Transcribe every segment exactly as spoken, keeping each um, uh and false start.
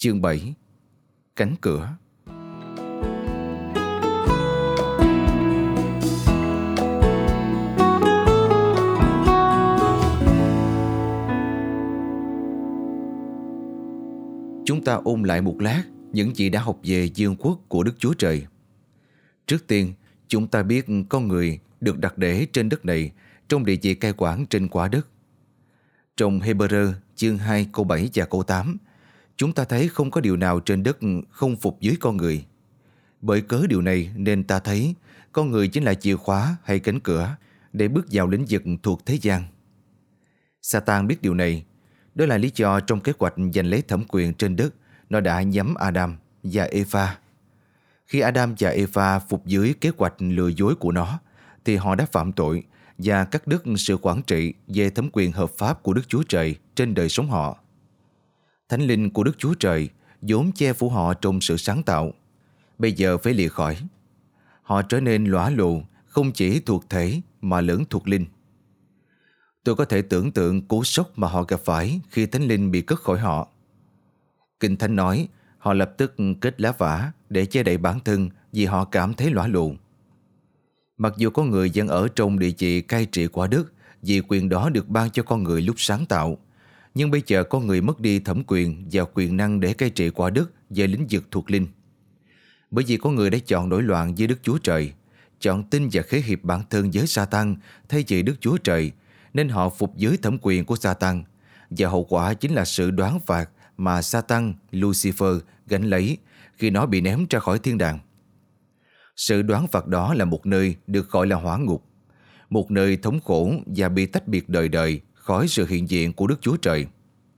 Chương bảy. Cánh cửa. Chúng ta ôn lại một lát những gì đã học về vương quốc của Đức Chúa Trời. Trước tiên, chúng ta biết con người được đặt để trên đất này trong địa vị cai quản trên quả đất. Trong Hebrew chương hai câu bảy và câu tám, chúng ta thấy không có điều nào trên đất không phục dưới con người. Bởi cớ điều này nên ta thấy con người chính là chìa khóa hay cánh cửa để bước vào lĩnh vực thuộc thế gian. Satan biết điều này. Đó là lý do trong kế hoạch giành lấy thẩm quyền trên đất, nó đã nhắm Adam và Eva. Khi Adam và Eva phục dưới kế hoạch lừa dối của nó, thì họ đã phạm tội và cắt đứt sự quản trị về thẩm quyền hợp pháp của Đức Chúa Trời trên đời sống họ. Thánh linh của Đức Chúa Trời vốn che phủ họ trong sự sáng tạo, bây giờ phải lìa khỏi. Họ trở nên lõa lồ, không chỉ thuộc thể mà lẫn thuộc linh. Tôi có thể tưởng tượng cú sốc mà họ gặp phải khi Thánh linh bị cất khỏi họ. Kinh Thánh nói họ lập tức kết lá vả để che đậy bản thân vì họ cảm thấy lõa lồ. Mặc dù con người vẫn ở trong địa vị cai trị quả đất vì quyền đó được ban cho con người lúc sáng tạo, nhưng bây giờ con người mất đi thẩm quyền và quyền năng để cai trị quả đất về lĩnh vực thuộc linh. Bởi vì con người đã chọn nổi loạn với Đức Chúa Trời, chọn tin và khế hiệp bản thân với Satan thay vì Đức Chúa Trời, nên họ phục dưới thẩm quyền của Satan, và hậu quả chính là sự đoán phạt mà Satan, Lucifer gánh lấy khi nó bị ném ra khỏi thiên đàng. Sự đoán phạt đó là một nơi được gọi là hỏa ngục, một nơi thống khổ và bị tách biệt đời đời khỏi sự hiện diện của Đức Chúa Trời.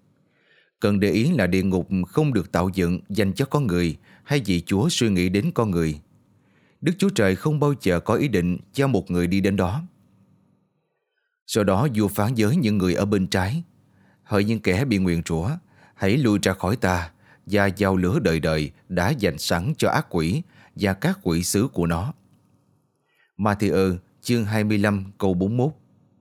Cần để ý là địa ngục không được tạo dựng dành cho con người hay vì Chúa suy nghĩ đến con người. Đức Chúa Trời không bao giờ có ý định cho một người đi đến đó. Sau đó vua phán với những người ở bên trái: hỡi những kẻ bị nguyền rủa, hãy lui ra khỏi ta và vào lửa đời đời đã dành sẵn cho ác quỷ và các quỷ sứ của nó. Ma-thi-ơ chương hai mươi lăm câu bốn mươi mốt.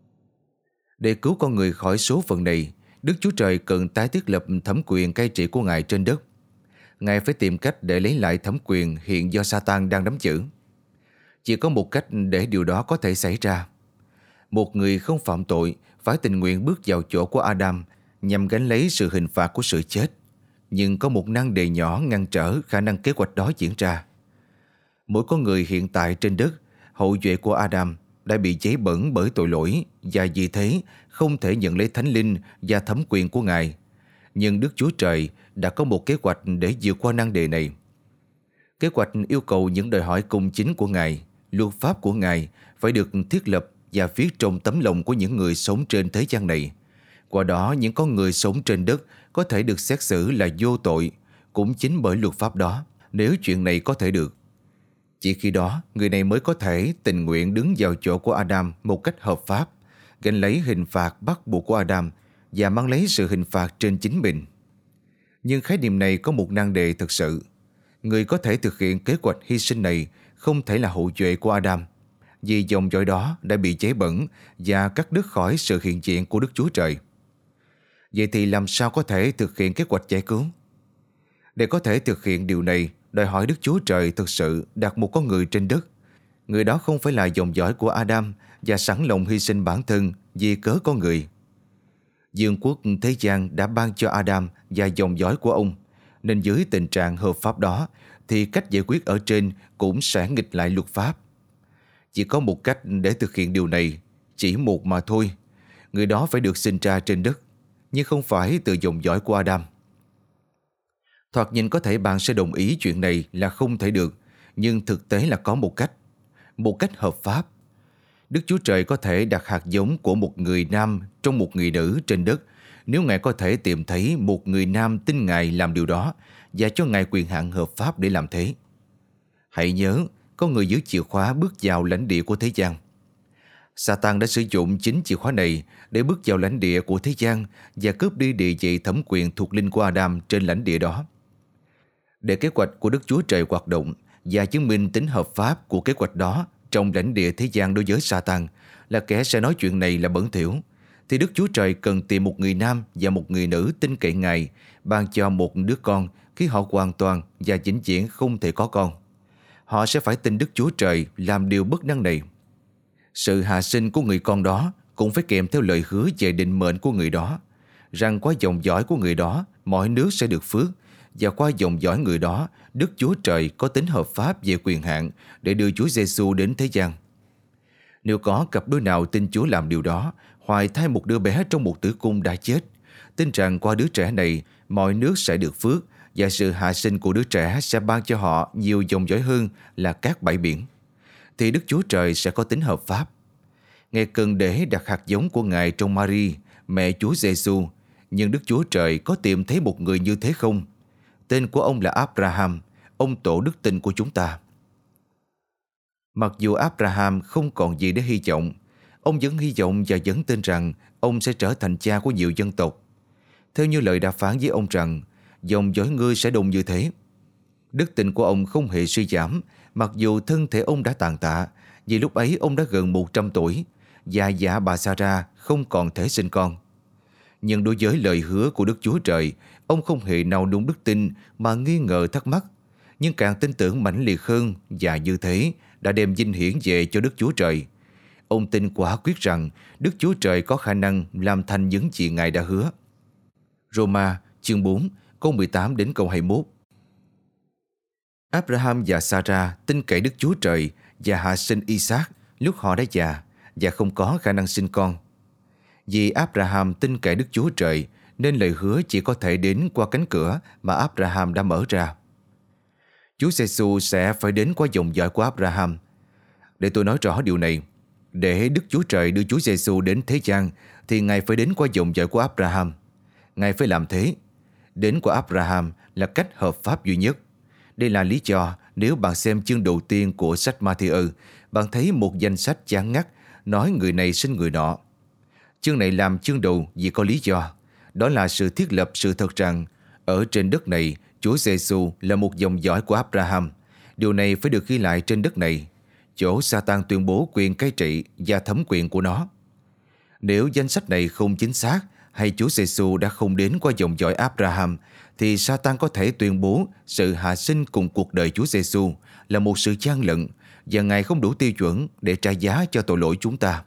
Để cứu con người khỏi số phận này, Đức Chúa Trời cần tái thiết lập thẩm quyền cai trị của Ngài trên đất. Ngài phải tìm cách để lấy lại thẩm quyền hiện do Satan đang nắm giữ. Chỉ có một cách để điều đó có thể xảy ra. Một người không phạm tội phải tình nguyện bước vào chỗ của Adam nhằm gánh lấy sự hình phạt của sự chết. Nhưng có một nan đề nhỏ ngăn trở khả năng kế hoạch đó diễn ra. Mỗi con người hiện tại trên đất, hậu duệ của Adam, đã bị cháy bẩn bởi tội lỗi và vì thế không thể nhận lấy thánh linh và thẩm quyền của Ngài. Nhưng Đức Chúa Trời đã có một kế hoạch để vượt qua nan đề này. Kế hoạch yêu cầu những đòi hỏi công chính của Ngài, luật pháp của Ngài phải được thiết lập và viết trong tấm lòng của những người sống trên thế gian này. Qua đó, những con người sống trên đất có thể được xét xử là vô tội, cũng chính bởi luật pháp đó, nếu chuyện này có thể được. Chỉ khi đó, người này mới có thể tình nguyện đứng vào chỗ của Adam một cách hợp pháp, gánh lấy hình phạt bắt buộc của Adam và mang lấy sự hình phạt trên chính mình. Nhưng khái niệm này có một nan đề thực sự. Người có thể thực hiện kế hoạch hy sinh này không thể là hậu duệ của Adam, vì dòng dõi đó đã bị cháy bẩn và cắt đứt khỏi sự hiện diện của Đức Chúa Trời. Vậy thì làm sao có thể thực hiện kế hoạch giải cứu? Để có thể thực hiện điều này, đòi hỏi Đức Chúa Trời thực sự đặt một con người trên đất. Người đó không phải là dòng dõi của Adam và sẵn lòng hy sinh bản thân vì cớ con người. Vương quốc thế gian đã ban cho Adam và dòng dõi của ông, nên dưới tình trạng hợp pháp đó thì cách giải quyết ở trên cũng sẽ nghịch lại luật pháp. Chỉ có một cách để thực hiện điều này, chỉ một mà thôi. Người đó phải được sinh ra trên đất, nhưng không phải từ dòng dõi của Adam. Thoạt nhìn có thể bạn sẽ đồng ý chuyện này là không thể được, nhưng thực tế là có một cách, một cách hợp pháp. Đức Chúa Trời có thể đặt hạt giống của một người nam trong một người nữ trên đất nếu Ngài có thể tìm thấy một người nam tin Ngài làm điều đó và cho Ngài quyền hạn hợp pháp để làm thế. Hãy nhớ, có người giữ chìa khóa bước vào lãnh địa của thế gian. Satan đã sử dụng chính chìa khóa này để bước vào lãnh địa của thế gian và cướp đi địa vị thẩm quyền thuộc linh của Adam trên lãnh địa đó. Để kế hoạch của Đức Chúa Trời hoạt động và chứng minh tính hợp pháp của kế hoạch đó trong lãnh địa thế gian đối với Satan là kẻ sẽ nói chuyện này là bẩn thỉu, thì Đức Chúa Trời cần tìm một người nam và một người nữ tin cậy Ngài, ban cho một đứa con khi họ hoàn toàn và vĩnh viễn không thể có con. Họ sẽ phải tin Đức Chúa Trời làm điều bất năng này. Sự hạ sinh của người con đó cũng phải kèm theo lời hứa về định mệnh của người đó, rằng qua dòng dõi của người đó mọi nước sẽ được phước, và qua dòng dõi người đó Đức Chúa Trời có tính hợp pháp về quyền hạn để đưa Chúa Giêsu đến thế gian. Nếu có cặp đôi nào tin Chúa làm điều đó, hoài thai một đứa bé trong một tử cung đã chết, tin rằng qua đứa trẻ này mọi nước sẽ được phước, và sự hạ sinh của đứa trẻ sẽ ban cho họ nhiều dòng dõi hơn là các bãi biển, thì Đức Chúa Trời sẽ có tính hợp pháp. Ngài cần để đặt hạt giống của Ngài trong Mary, mẹ Chúa Giêsu, nhưng Đức Chúa Trời có tìm thấy một người như thế không? Tên của ông là Abraham, ông tổ đức tin của chúng ta. Mặc dù Abraham không còn gì để hy vọng, ông vẫn hy vọng và vẫn tin rằng ông sẽ trở thành cha của nhiều dân tộc. Theo như lời đã phán với ông rằng, dòng dõi ngươi sẽ đông như thế. Đức tin của ông không hề suy giảm, mặc dù thân thể ông đã tàn tạ, vì lúc ấy ông đã gần một trăm tuổi, và dạ bà Sarah không còn thể sinh con. Nhưng đối với lời hứa của Đức Chúa Trời, ông không hề nào núng đức tin mà nghi ngờ thắc mắc, nhưng càng tin tưởng mãnh liệt hơn, và như thế đã đem vinh hiển về cho Đức Chúa Trời. Ông tin quả quyết rằng Đức Chúa Trời có khả năng làm thành những gì Ngài đã hứa. Roma chương bốn câu mười tám đến câu hai mươi mốt. Abraham và Sarah tin cậy Đức Chúa Trời và hạ sinh Isaac lúc họ đã già và không có khả năng sinh con. Vì Abraham tin cậy Đức Chúa Trời nên lời hứa chỉ có thể đến qua cánh cửa mà Abraham đã mở ra. Chúa Giêsu sẽ phải đến qua dòng dõi của Abraham. Để tôi nói rõ điều này, để Đức Chúa Trời đưa Chúa Giêsu đến thế gian thì Ngài phải đến qua dòng dõi của Abraham. Ngài phải làm thế. Đến qua Abraham là cách hợp pháp duy nhất. Đây là lý do nếu bạn xem chương đầu tiên của sách Ma-thi-ơ, bạn thấy một danh sách chán ngắt nói người này sinh người nọ. Chương này làm chương đầu vì có lý do. Đó là sự thiết lập sự thật rằng ở trên đất này Chúa Giêsu là một dòng dõi của Abraham. Điều này phải được ghi lại trên đất này, chỗ Sa-tan tuyên bố quyền cai trị và thẩm quyền của nó. Nếu danh sách này không chính xác hay Chúa Giêsu đã không đến qua dòng dõi Abraham, thì Sa-tan có thể tuyên bố sự hạ sinh cùng cuộc đời Chúa Giêsu là một sự gian lận và Ngài không đủ tiêu chuẩn để trả giá cho tội lỗi chúng ta.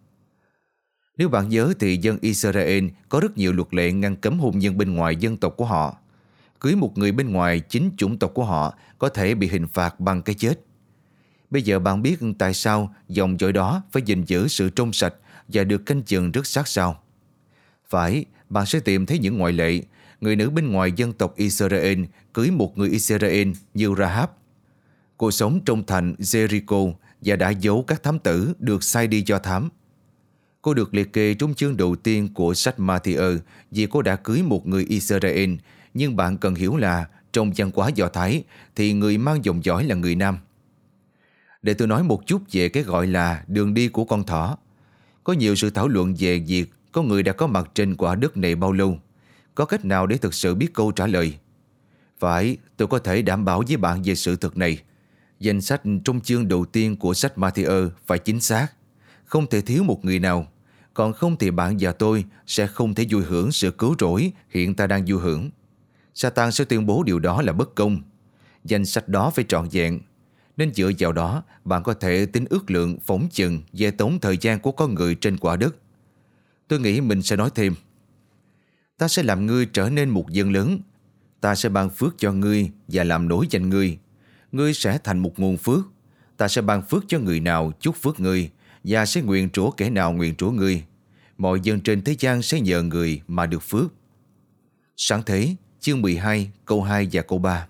Nếu bạn nhớ thì dân Israel có rất nhiều luật lệ ngăn cấm hôn nhân bên ngoài dân tộc của họ. Cưới một người bên ngoài chính chủng tộc của họ có thể bị hình phạt bằng cái chết. Bây giờ bạn biết tại sao dòng dõi đó phải gìn giữ sự trong sạch và được canh chừng rất sát sao. Phải, bạn sẽ tìm thấy những ngoại lệ. Người nữ bên ngoài dân tộc Israel cưới một người Israel như Rahab. Cô sống trong thành Jericho và đã giấu các thám tử được sai đi do thám. Cô được liệt kê trong chương đầu tiên của sách Ma-thi-ơ vì cô đã cưới một người Israel, nhưng bạn cần hiểu là trong văn hóa Do Thái thì người mang dòng dõi là người nam. Để tôi nói một chút về cái gọi là đường đi của con thỏ. Có nhiều sự thảo luận về việc có người đã có mặt trên quả đất này bao lâu. Có cách nào để thực sự biết câu trả lời? Phải, tôi có thể đảm bảo với bạn về sự thật này. Danh sách trong chương đầu tiên của sách Ma-thi-ơ phải chính xác. Không thể thiếu một người nào. Còn không thì bạn và tôi sẽ không thể vui hưởng sự cứu rỗi hiện ta đang vui hưởng. Sa-tan sẽ tuyên bố điều đó là bất công. Danh sách đó phải trọn vẹn. Nên dựa vào đó, bạn có thể tính ước lượng phỏng chừng về tổng thời gian của con người trên quả đất. Tôi nghĩ mình sẽ nói thêm. Ta sẽ làm ngươi trở nên một dân lớn. Ta sẽ ban phước cho ngươi và làm nổi danh ngươi. Ngươi sẽ thành một nguồn phước. Ta sẽ ban phước cho người nào chúc phước ngươi, và sẽ nguyền rủa kẻ nào nguyền rủa ngươi. Mọi dân trên thế gian sẽ nhờ người mà được phước. Sáng thế, chương mười hai, câu hai và câu ba.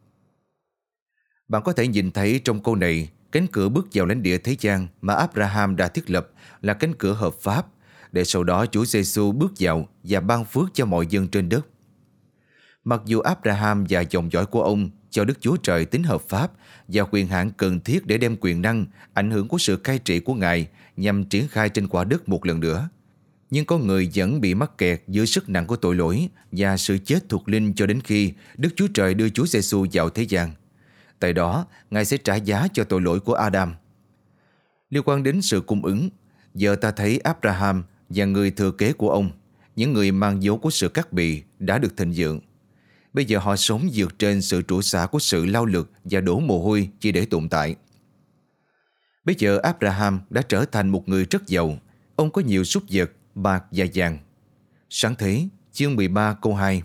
Bạn có thể nhìn thấy trong câu này, cánh cửa bước vào lãnh địa thế gian mà Abraham đã thiết lập là cánh cửa hợp pháp, để sau đó Chúa Giêsu bước vào và ban phước cho mọi dân trên đất. Mặc dù Abraham và dòng dõi của ông cho Đức Chúa Trời tính hợp pháp và quyền hạn cần thiết để đem quyền năng, ảnh hưởng của sự cai trị của Ngài nhằm triển khai trên quả đất một lần nữa, nhưng con người vẫn bị mắc kẹt dưới sức nặng của tội lỗi và sự chết thuộc linh cho đến khi Đức Chúa Trời đưa Chúa Giêsu vào thế gian. Tại đó, Ngài sẽ trả giá cho tội lỗi của Adam. Liên quan đến sự cung ứng, giờ ta thấy Abraham và người thừa kế của ông, những người mang dấu của sự cắt bì, đã được thịnh vượng. Bây giờ họ sống vượt trên sự trụ xả của sự lao lực và đổ mồ hôi chỉ để tồn tại. Bây giờ Abraham đã trở thành một người rất giàu. Ông có nhiều súc vật, bạc và vàng. Sáng thế, chương mười ba câu hai.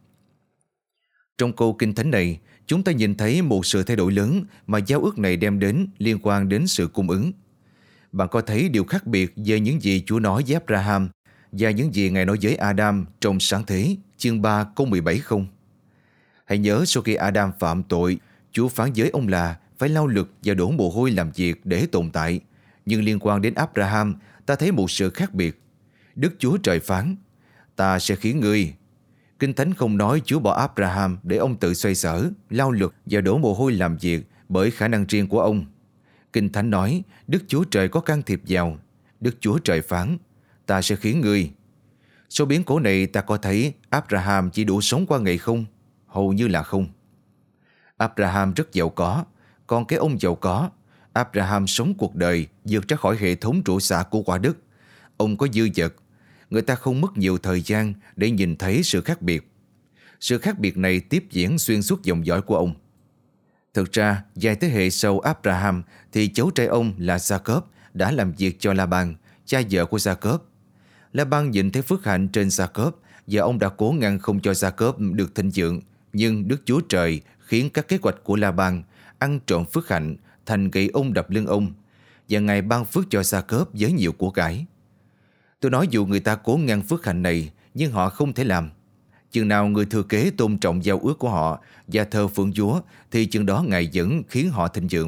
Trong câu kinh thánh này, chúng ta nhìn thấy một sự thay đổi lớn mà giao ước này đem đến liên quan đến sự cung ứng. Bạn có thấy điều khác biệt về những gì Chúa nói với Abraham và những gì Ngài nói với Adam trong sáng thế, chương ba câu mười bảy không? Hãy nhớ sau khi Adam phạm tội, Chúa phán với ông là phải lao lực và đổ mồ hôi làm việc để tồn tại. Nhưng liên quan đến Abraham, ta thấy một sự khác biệt. Đức Chúa Trời phán, ta sẽ khiến ngươi. Kinh Thánh không nói Chúa bỏ Abraham để ông tự xoay sở, lao lực và đổ mồ hôi làm việc bởi khả năng riêng của ông. Kinh Thánh nói Đức Chúa Trời có can thiệp vào. Đức Chúa Trời phán, ta sẽ khiến ngươi. Sau biến cố này ta có thấy Abraham chỉ đủ sống qua ngày không? Hầu như là không. Abraham rất giàu có, còn cái ông giàu có, Abraham sống cuộc đời vượt ra khỏi hệ thống trụ xạ của quả đất. Ông có dư dật. Người ta không mất nhiều thời gian để nhìn thấy sự khác biệt. Sự khác biệt này tiếp diễn xuyên suốt dòng dõi của ông. Thực ra, vài thế hệ sau Abraham thì cháu trai ông là Jacob đã làm việc cho Laban, cha vợ của Jacob. Laban nhìn thấy phước hạnh trên Jacob và ông đã cố ngăn không cho Jacob được thịnh vượng. Nhưng Đức Chúa Trời khiến các kế hoạch của Laban ăn trộm phước hạnh thành gậy ông đập lưng ông, và Ngài ban phước cho Jacob với nhiều của cải. Tôi nói dù người ta cố ngăn phước hạnh này, nhưng họ không thể làm. Chừng nào người thừa kế tôn trọng giao ước của họ và thờ phượng Chúa, thì chừng đó Ngài vẫn khiến họ thịnh vượng.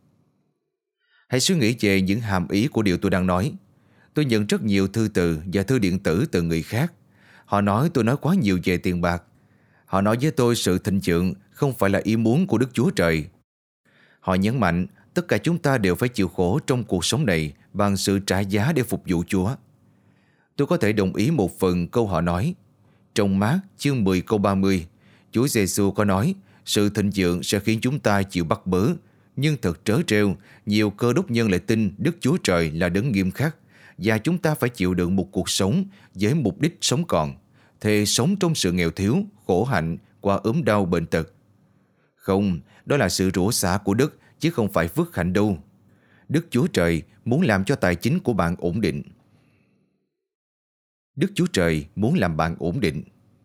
Hãy suy nghĩ về những hàm ý của điều tôi đang nói. Tôi nhận rất nhiều thư từ và thư điện tử từ người khác. Họ nói tôi nói quá nhiều về tiền bạc. Họ nói với tôi sự thịnh vượng không phải là ý muốn của Đức Chúa Trời. Họ nhấn mạnh tất cả chúng ta đều phải chịu khổ trong cuộc sống này bằng sự trả giá để phục vụ Chúa. Tôi có thể đồng ý một phần câu họ nói. Trong Mác chương mười câu ba mươi, Chúa Giêsu có nói sự thịnh vượng sẽ khiến chúng ta chịu bắt bớ. Nhưng thật trớ trêu, nhiều cơ đốc nhân lại tin Đức Chúa Trời là đấng nghiêm khắc và chúng ta phải chịu đựng một cuộc sống với mục đích sống còn, thề sống trong sự nghèo thiếu, khổ hạnh qua ốm đau bệnh tật. Không, đó là sự rủa xả của đất chứ không phải phước hạnh đâu. Đức Chúa Trời muốn làm cho tài chính của bạn ổn định. Đức Chúa Trời muốn làm bạn ổn định.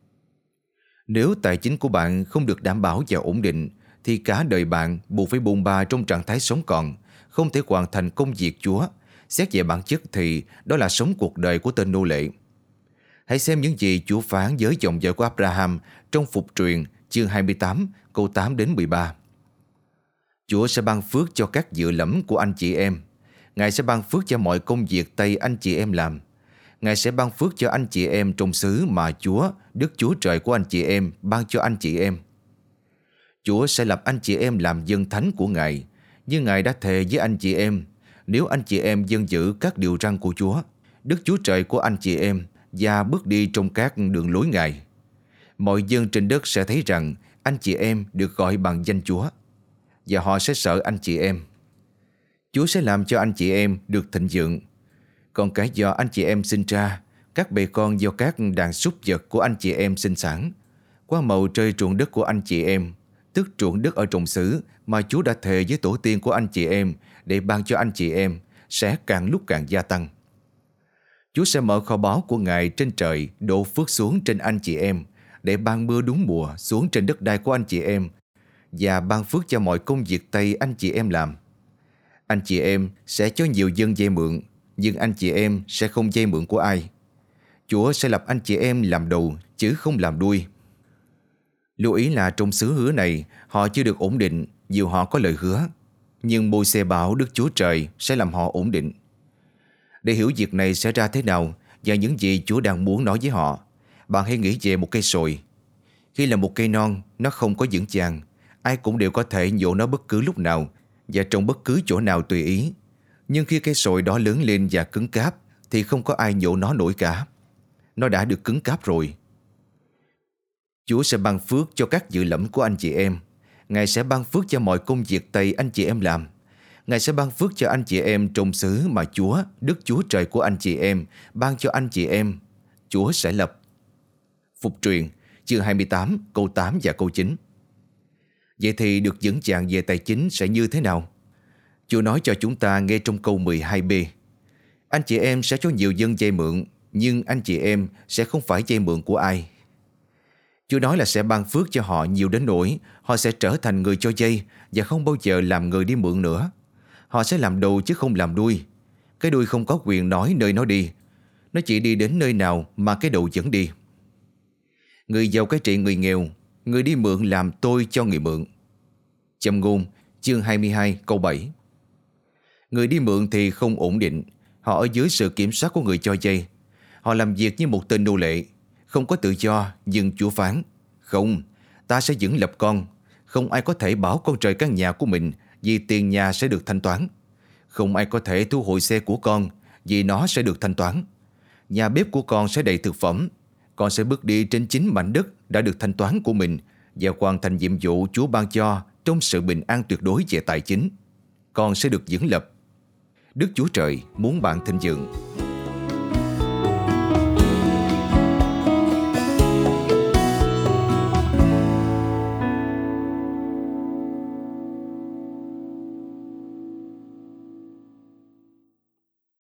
Nếu tài chính của bạn không được đảm bảo và ổn định, thì cả đời bạn buộc phải bôn ba trong trạng thái sống còn, không thể hoàn thành công việc Chúa. Xét về bản chất thì đó là sống cuộc đời của tên nô lệ. Hãy xem những gì Chúa phán với dòng dõi của Abraham trong Phục Truyền chương hai mươi tám câu tám đến mười ba. Chúa sẽ ban phước cho các dự lẫm của anh chị em. Ngài sẽ ban phước cho mọi công việc tay anh chị em làm. Ngài sẽ ban phước cho anh chị em trong xứ mà Chúa, Đức Chúa Trời của anh chị em, ban cho anh chị em. Chúa sẽ lập anh chị em làm dân thánh của Ngài, như Ngài đã thề với anh chị em, nếu anh chị em dân giữ các điều răn của Chúa, Đức Chúa Trời của anh chị em, và bước đi trong các đường lối Ngài. Mọi dân trên đất sẽ thấy rằng anh chị em được gọi bằng danh Chúa, và họ sẽ sợ anh chị em. Chúa sẽ làm cho anh chị em được thịnh vượng. Còn cái do anh chị em sinh ra, các bầy con do các đàn súc vật của anh chị em sinh sản, qua màu trời ruộng đất của anh chị em, tức ruộng đất ở trong xứ mà Chúa đã thề với tổ tiên của anh chị em để ban cho anh chị em, sẽ càng lúc càng gia tăng. Chúa sẽ mở kho báu của Ngài trên trời, đổ phước xuống trên anh chị em, để ban mưa đúng mùa xuống trên đất đai của anh chị em, và ban phước cho mọi công việc tay anh chị em làm. Anh chị em sẽ cho nhiều dân vay mượn, nhưng anh chị em sẽ không vay mượn của ai. Chúa sẽ lập anh chị em làm đầu, chứ không làm đuôi. Lưu ý là trong xứ hứa này, họ chưa được ổn định, dù họ có lời hứa. Nhưng Môi-se bảo Đức Chúa Trời sẽ làm họ ổn định. Để hiểu việc này sẽ ra thế nào và những gì Chúa đang muốn nói với họ, bạn hãy nghĩ về một cây sồi. Khi là một cây non, nó không có vững chàng. Ai cũng đều có thể nhổ nó bất cứ lúc nào và trong bất cứ chỗ nào tùy ý. Nhưng khi cây sồi đó lớn lên và cứng cáp, thì không có ai nhổ nó nổi cả. Nó đã được cứng cáp rồi. Chúa sẽ ban phước cho các dự lẫm của anh chị em. Ngài sẽ ban phước cho mọi công việc tay anh chị em làm. Ngài sẽ ban phước cho anh chị em trong xứ mà Chúa, Đức Chúa Trời của anh chị em, ban cho anh chị em. Chúa sẽ lập. Phục Truyền, chương hai mươi tám, câu tám và câu chín. Vậy thì được vững chàng về tài chính sẽ như thế nào? Chúa nói cho chúng ta nghe trong câu mười hai b. Anh chị em sẽ cho nhiều dân vay mượn, nhưng anh chị em sẽ không phải vay mượn của ai. Chúa nói là sẽ ban phước cho họ nhiều đến nỗi họ sẽ trở thành người cho vay và không bao giờ làm người đi mượn nữa. Họ sẽ làm đầu chứ không làm đuôi. Cái đuôi không có quyền nói nơi nó đi. Nó chỉ đi đến nơi nào mà cái đầu dẫn đi. Người giàu cai trị người nghèo, người đi mượn làm tôi cho người mượn. Châm ngôn, chương hai mươi hai, câu bảy. Người đi mượn thì không ổn định. Họ ở dưới sự kiểm soát của người cho vay. Họ làm việc như một tên nô lệ. Không có tự do, nhưng Chúa phán: không, ta sẽ vững lập con. Không ai có thể bảo con rời căn nhà của mình, vì tiền nhà sẽ được thanh toán. Không ai có thể thu hồi xe của con, vì nó sẽ được thanh toán. Nhà bếp của con sẽ đầy thực phẩm. Con sẽ bước đi trên chính mảnh đất đã được thanh toán của mình và hoàn thành nhiệm vụ Chúa ban cho trong sự bình an tuyệt đối về tài chính. Con sẽ được vững lập. Đức Chúa Trời muốn bạn thịnh vượng.